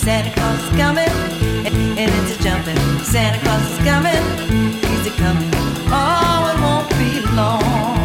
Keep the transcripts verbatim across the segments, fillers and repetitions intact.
Santa Claus is coming, and, and it's a jumping. Santa Claus is coming, he's a coming. Oh, it won't be long.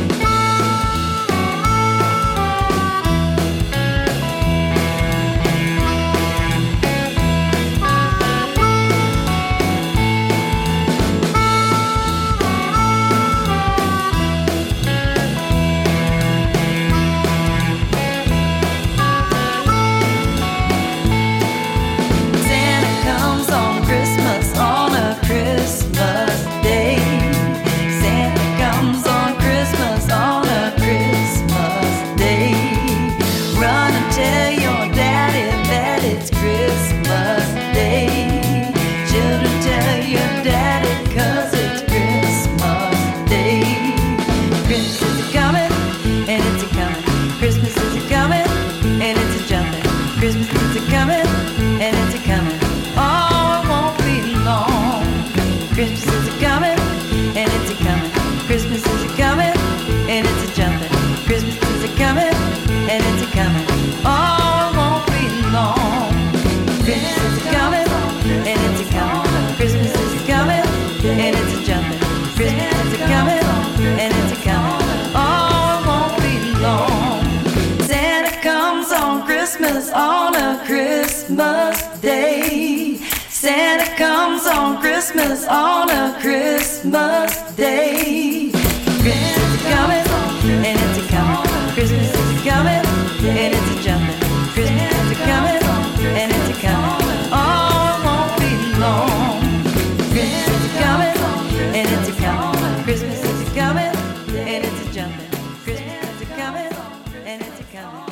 On a Christmas day, Santa comes on Christmas, on a Christmas day. Christmas is coming, and it's a coming. Christmas is coming, and it's a jumping. Christmas is coming, and it's a coming. Oh, it won't be long. Christmas is coming, and it's a coming. Christmas is coming, and it's a jumping. Christmas is coming, and it's a coming.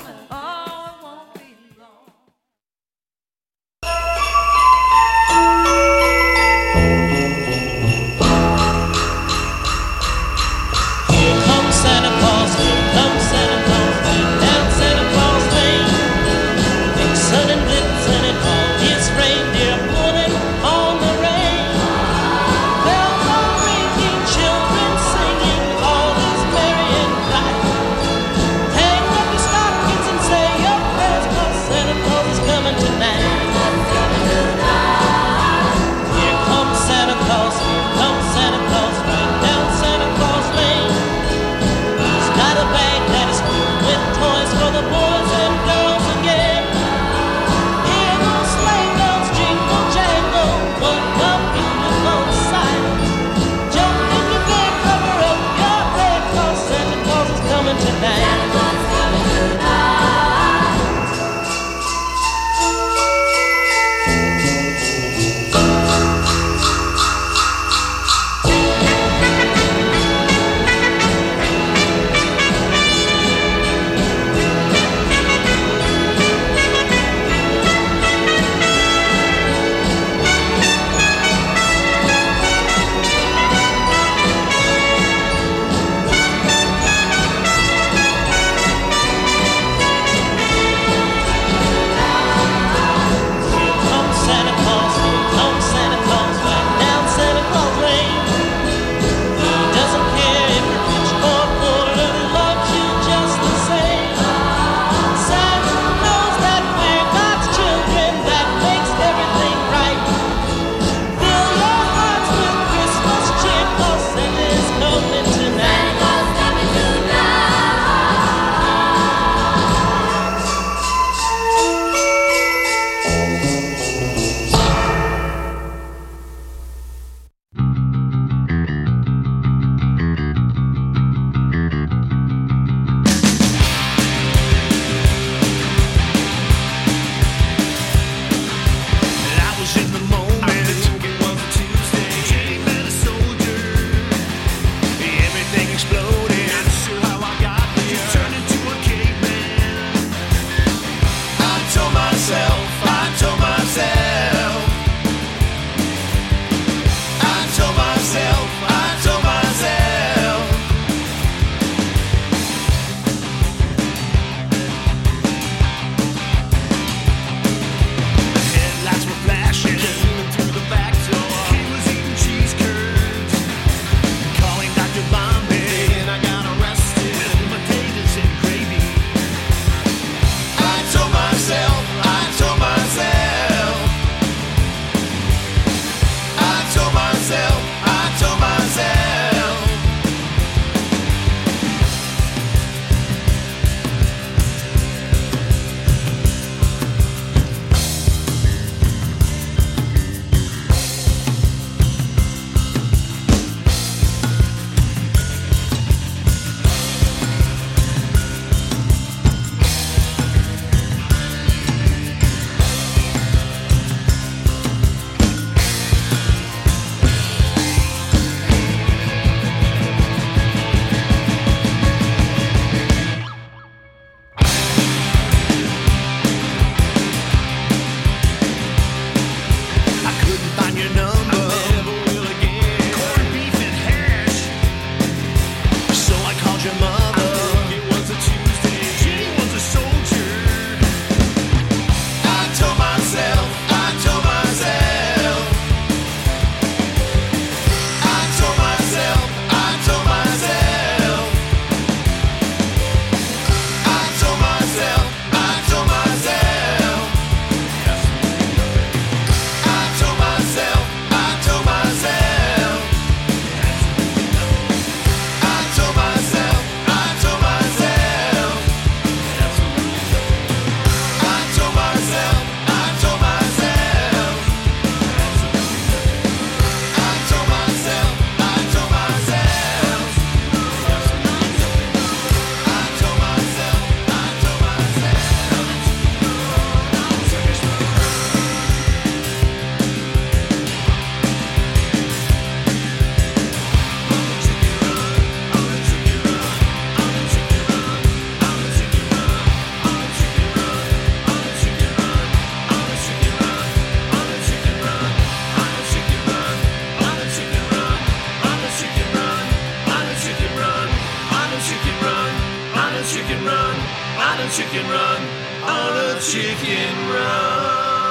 Chicken Run.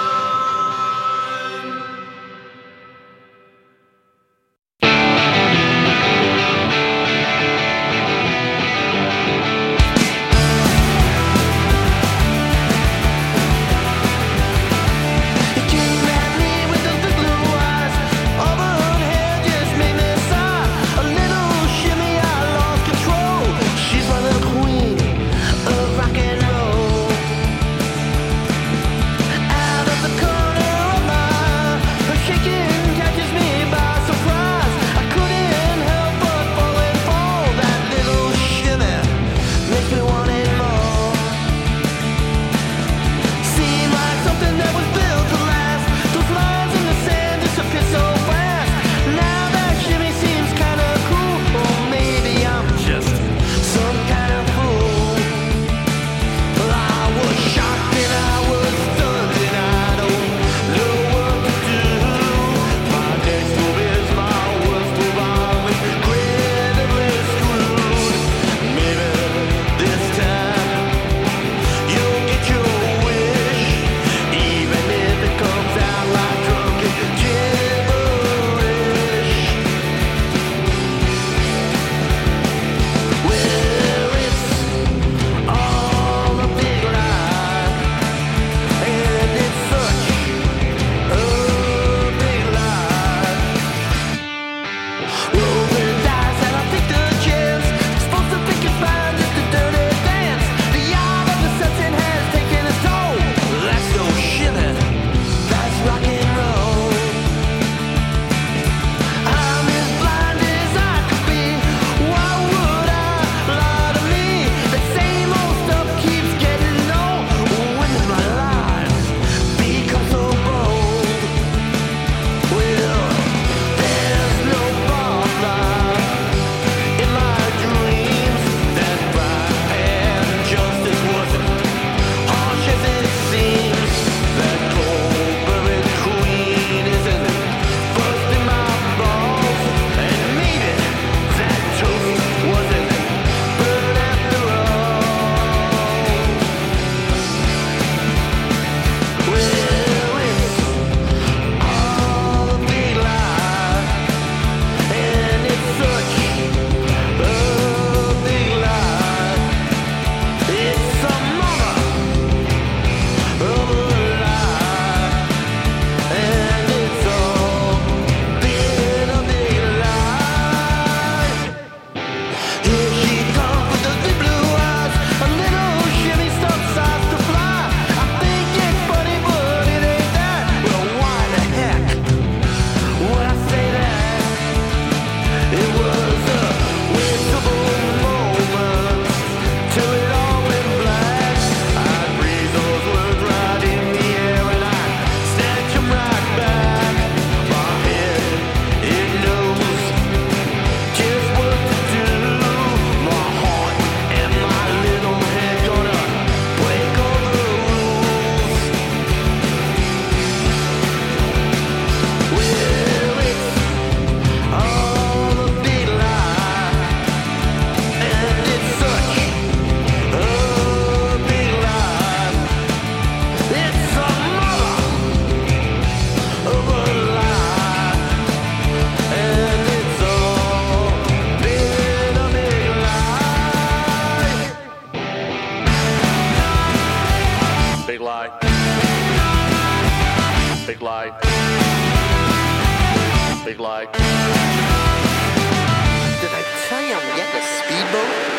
Big lie. Did I tell you I'm getting a speedboat?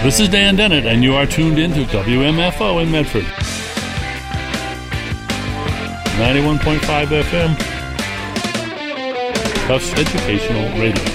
This is Dan Dennett, and you are tuned in to W M F O in Medford. ninety-one point five F M. Tufts Educational Radio.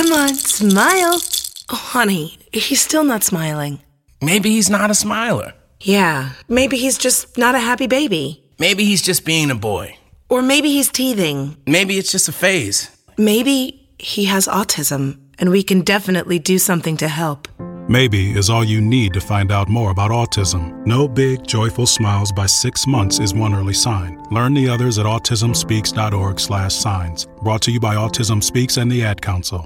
Come on, smile. Oh, honey, he's still not smiling. Maybe he's not a smiler. Yeah, maybe he's just not a happy baby. Maybe he's just being a boy. Or maybe he's teething. Maybe it's just a phase. Maybe he has autism, and we can definitely do something to help. Maybe is all you need to find out more about autism. No big, joyful smiles by six months is one early sign. Learn the others at autism speaks dot org slash signs. Brought to you by Autism Speaks and the Ad Council.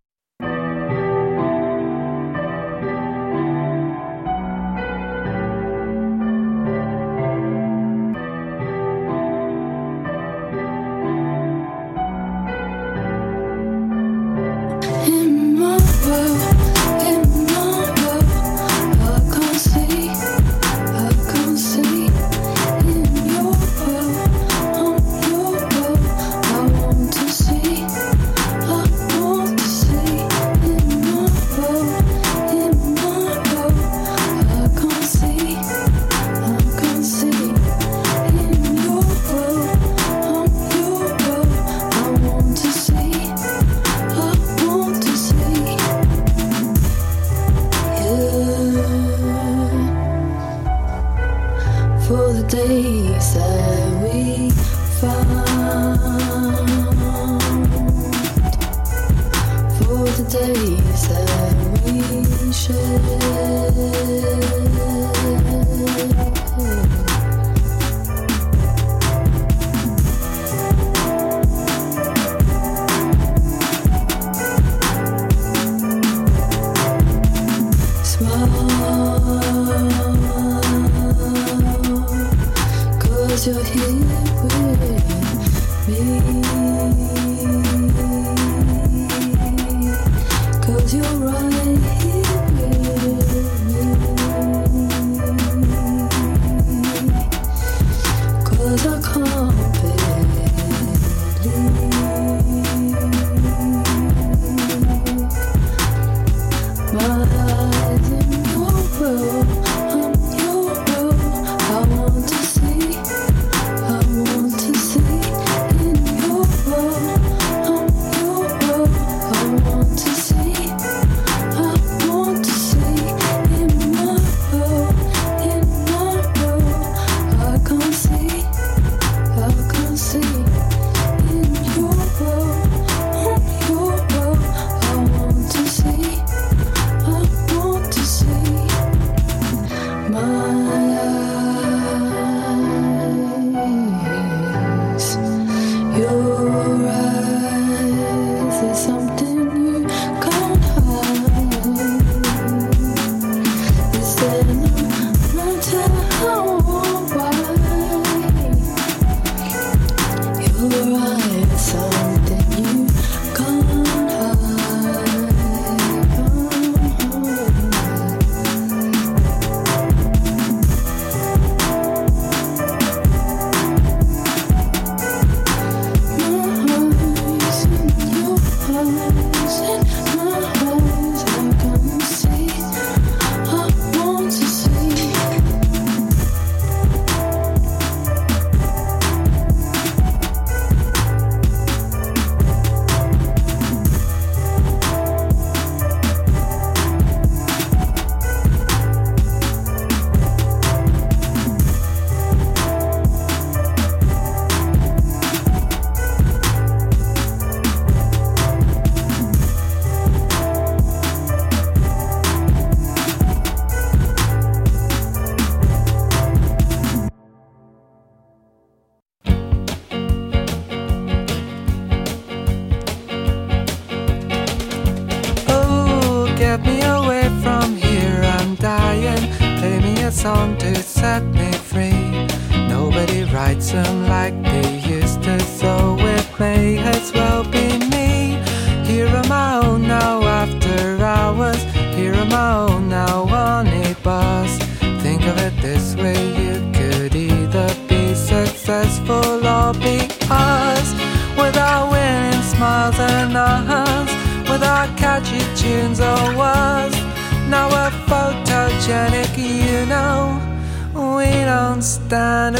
Song to set me free. Nobody writes them like they used to, so it may as well be me. Here am I own now after hours. Here am I own now on a bus. Think of it this way, you could either be successful or be us. Without winning smiles and hugs, without catchy tunes or words. Now we're photogenic, you know, we don't stand a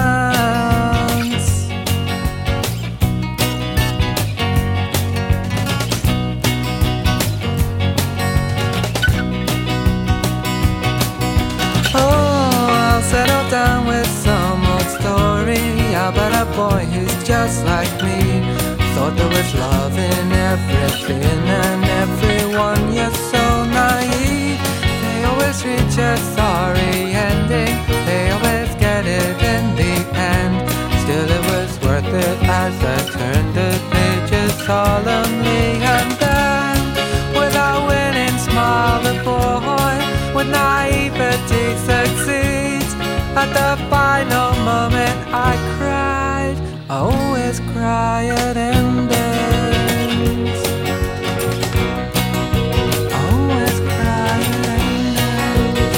chance. a boy who's just like me. Thought there was love in everything and everyone. You're so naive. They always reach a sorry ending. They always get it in the end. Still it was worth it as I turned the pages solemnly. And then, with a winning smile, the boy with naivety succeeds. At the final moment I cried. I always cry at endings. I always cry at endings.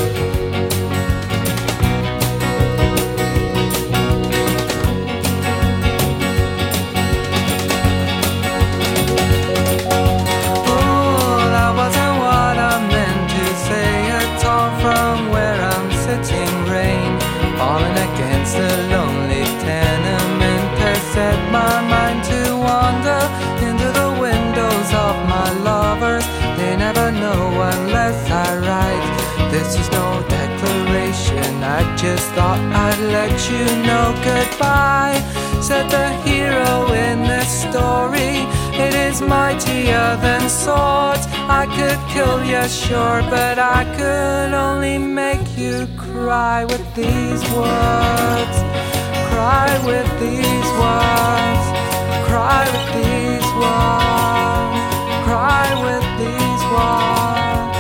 Oh, that wasn't what I meant to say at all. From where I'm sitting, rain falling against the lonely tenement has set my mind to wander into the windows of my lovers. They never know unless I write. This is no declaration, I just thought I'd let you know goodbye. Said the hero in this story, it is mightier than swords. I could kill you, sure, but I could only make you cry with these words. Cry with these words. Cry with these words. Cry with these words.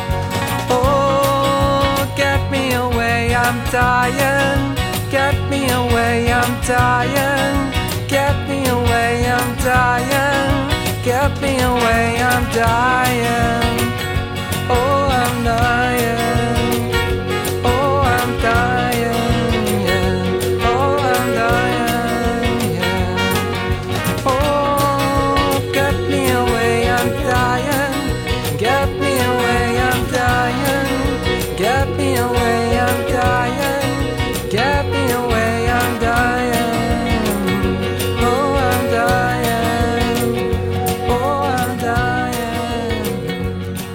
Oh, get me away, I'm dying. Get me away, I'm dying. Get me away, I'm dying. Get me away, I'm dying. Oh, I'm dying. Oh, I'm dying, yeah. Oh, I'm dying, yeah. Oh, get me away, I'm dying. Get me away, I'm dying. Get me away, I'm dying. Get me away, I'm dying. Oh, I'm dying. Oh, I'm dying.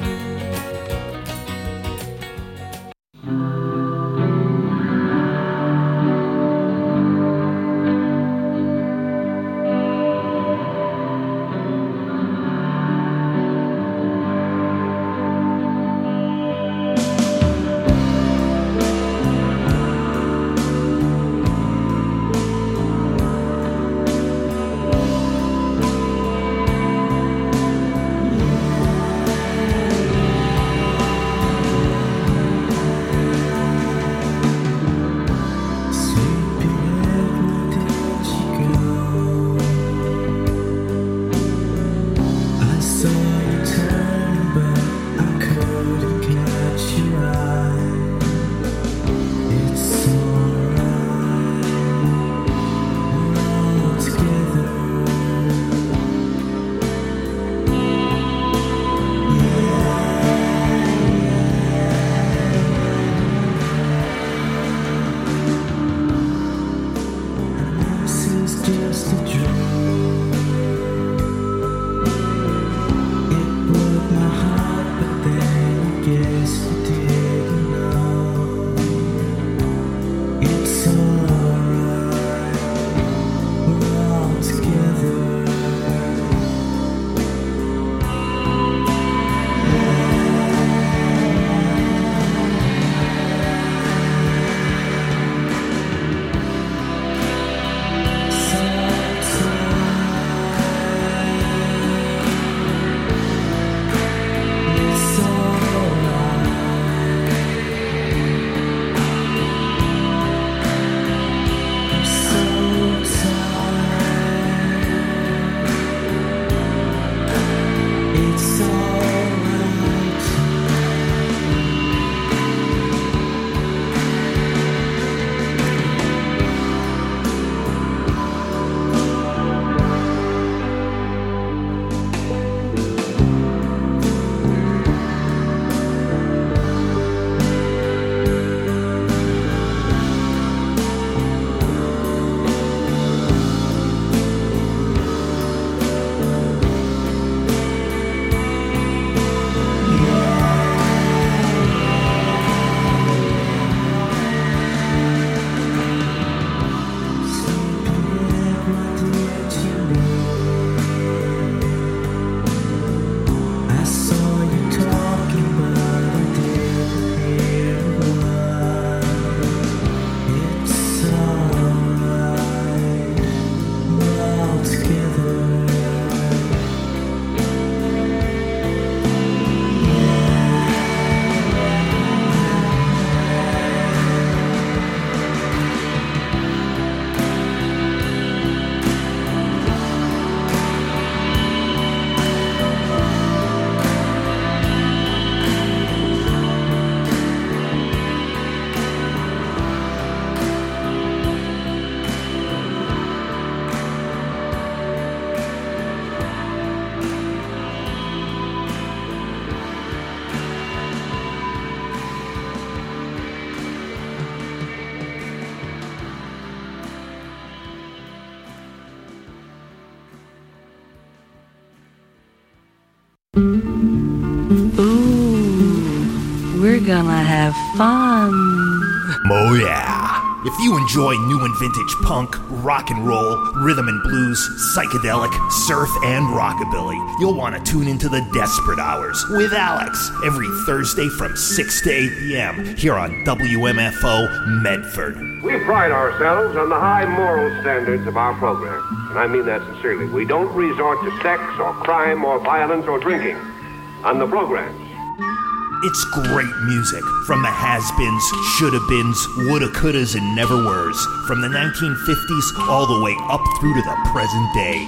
we're gonna have fun. Oh yeah. If you enjoy new and vintage punk, rock and roll, rhythm and blues, psychedelic, surf, and rockabilly, you'll want to tune into the Desperate Hours with Alex every Thursday from six to eight p.m. here on W M F O Medford. We pride ourselves on the high moral standards of our program, and I mean that sincerely. We don't resort to sex or crime or violence or drinking on the programs. It's great music from the has-beens, shoulda-beens, woulda-couldas, and never-weres, from the nineteen fifties all the way up through to the present day.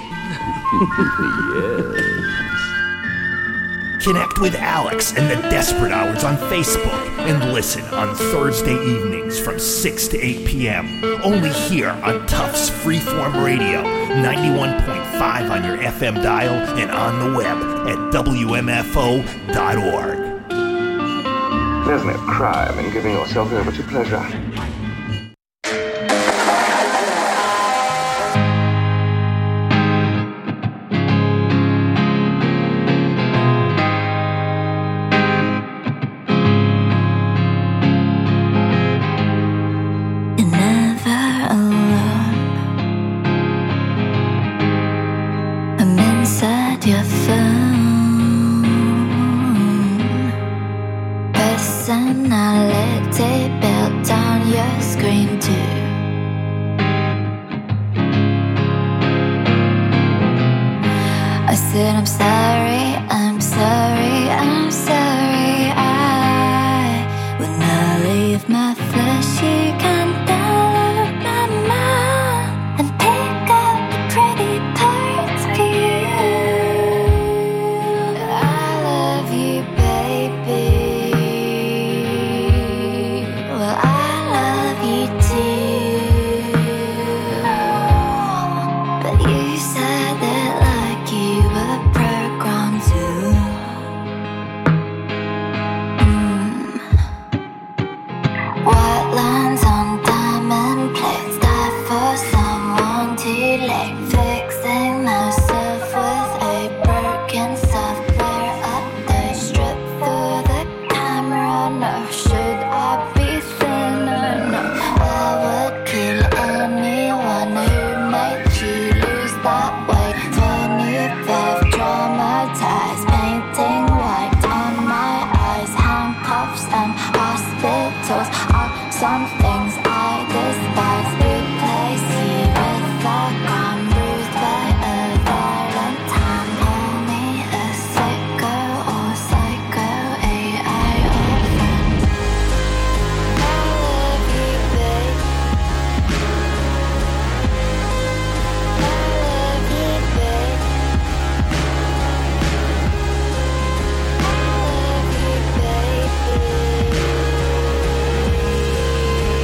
Yes. Connect with Alex and the Desperate Hours on Facebook and listen on Thursday evenings from six to eight p.m. only here on Tufts Freeform Radio, ninety-one point five on your F M dial and on the web at W M F O dot org. There's no crime in giving yourself over to pleasure. You're never alone. I'm inside your phone. Personality built on your screen too. I said I'm sorry, I'm sorry, I'm sorry. I will not leave my fleshy can download my mind and pick up the pretty parts for you. I love you, baby. Well, I love you too. But you said that like you were programmed to. Mm. White lines on diamond plates, die for someone too late. Fixing myself with a broken software update. Strip through the camera, no. Should I be thinner? No. I would kill anyone who made you lose that weight. Twenty theft, traumatized, painting white on my eyes. Handcuffs and hospitals are some things I despise. Replace you with like I'm bruised by a violent hand. Call me a sicko or psycho, A I or friend. I love you, babe. I love you, babe. I love you, baby.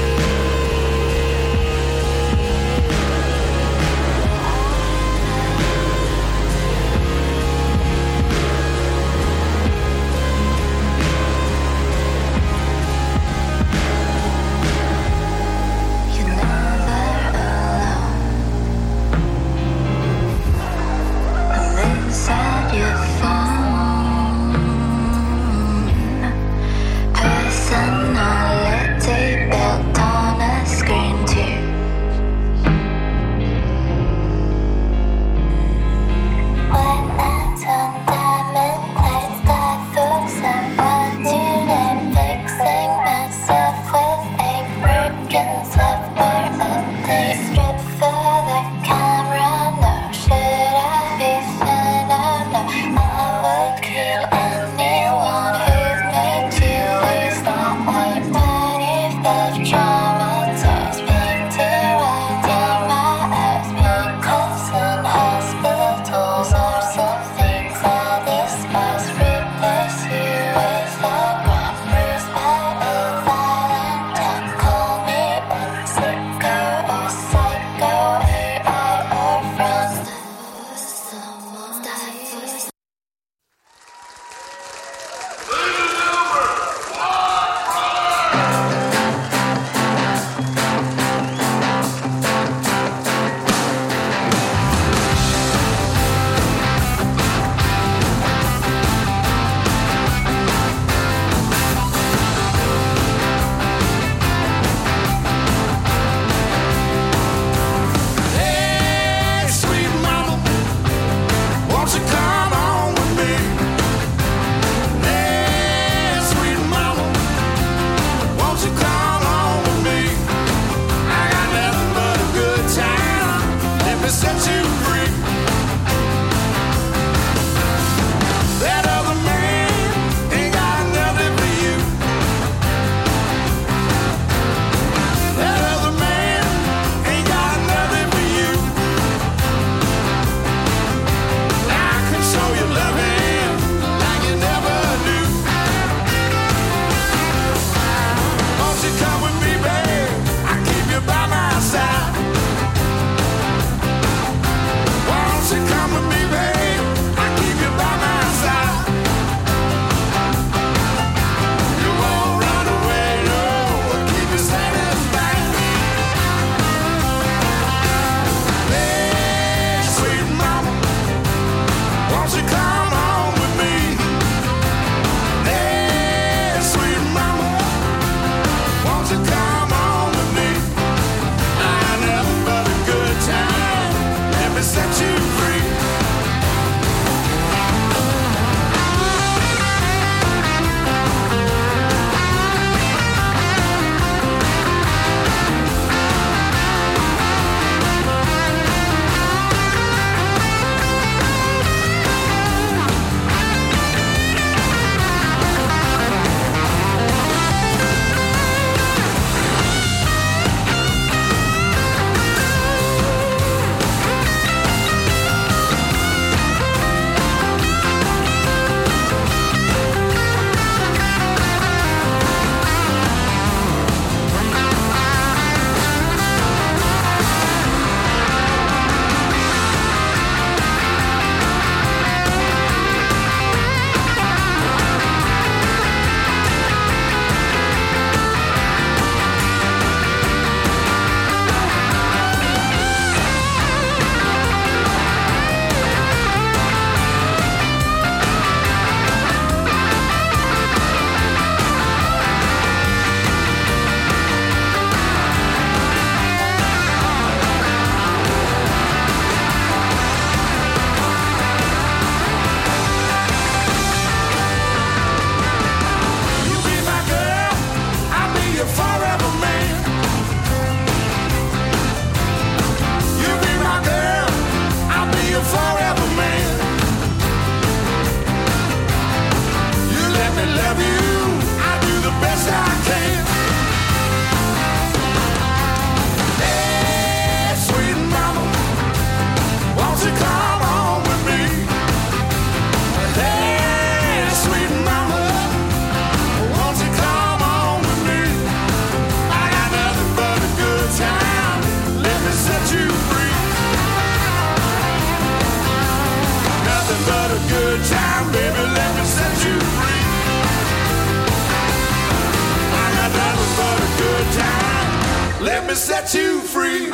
set you free.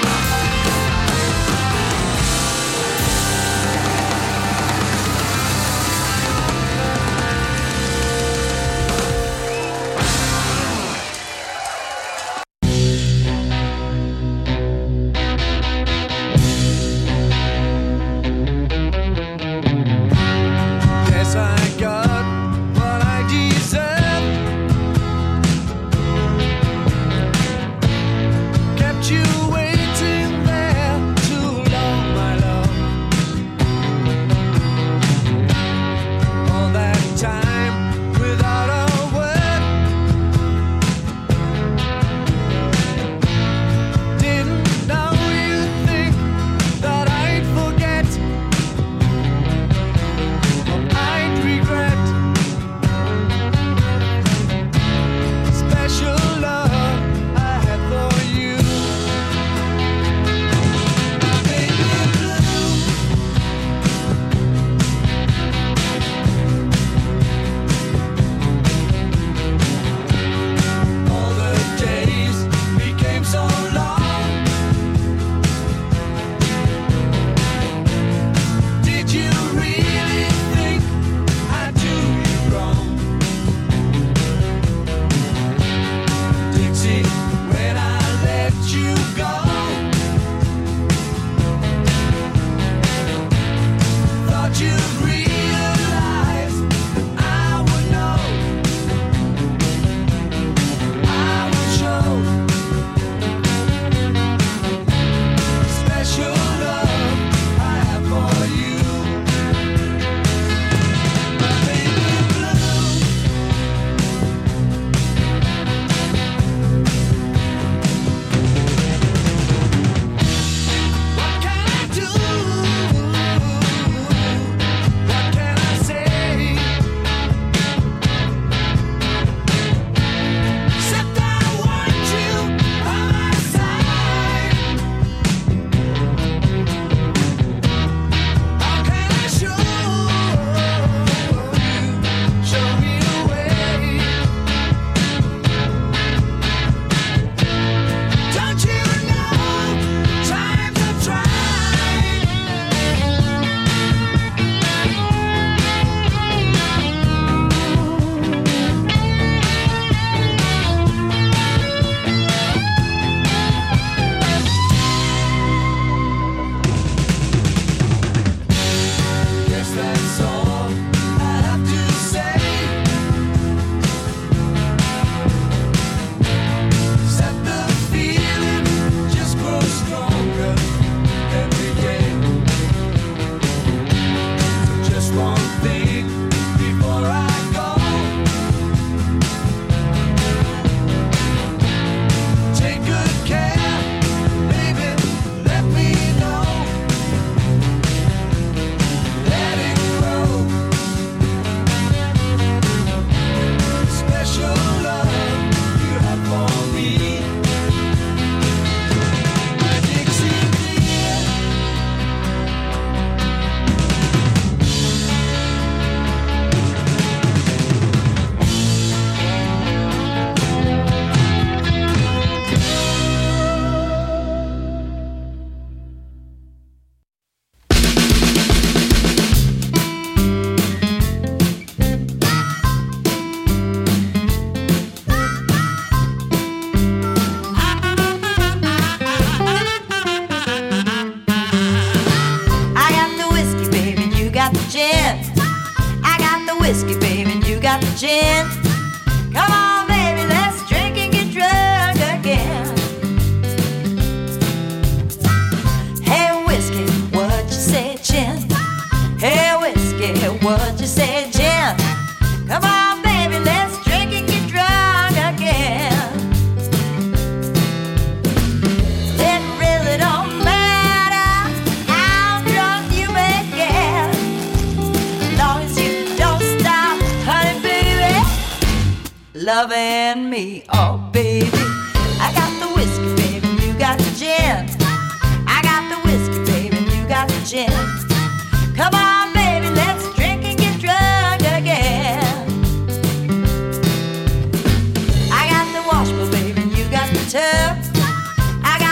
whiskey, baby, and you got the gin. Come on, baby, let's drink and get drunk again. Hey, whiskey, what you say, gin? Hey, whiskey, what you say, gin? Come on, baby, let's drink and get drunk again. It really don't matter how drunk you may get, as long as you don't stop, honey, baby, loving me. Oh, baby, I got the whiskey, baby, you got the gin. I got the whiskey, baby, you got the gin. Come on, baby, let's drink and get drunk again. I got the washbowl, baby, you got the tub. I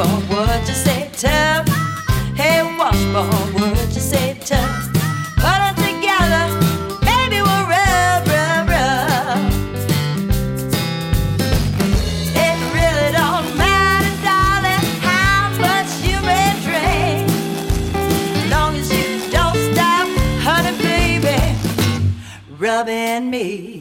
washboard, what you say, tough? Hey, washboard, what you say, tough? Put it together, baby, we'll rub, rub, rub. It really don't matter, darling, how much you may drink, long as you don't stop, honey, baby, rubbing me.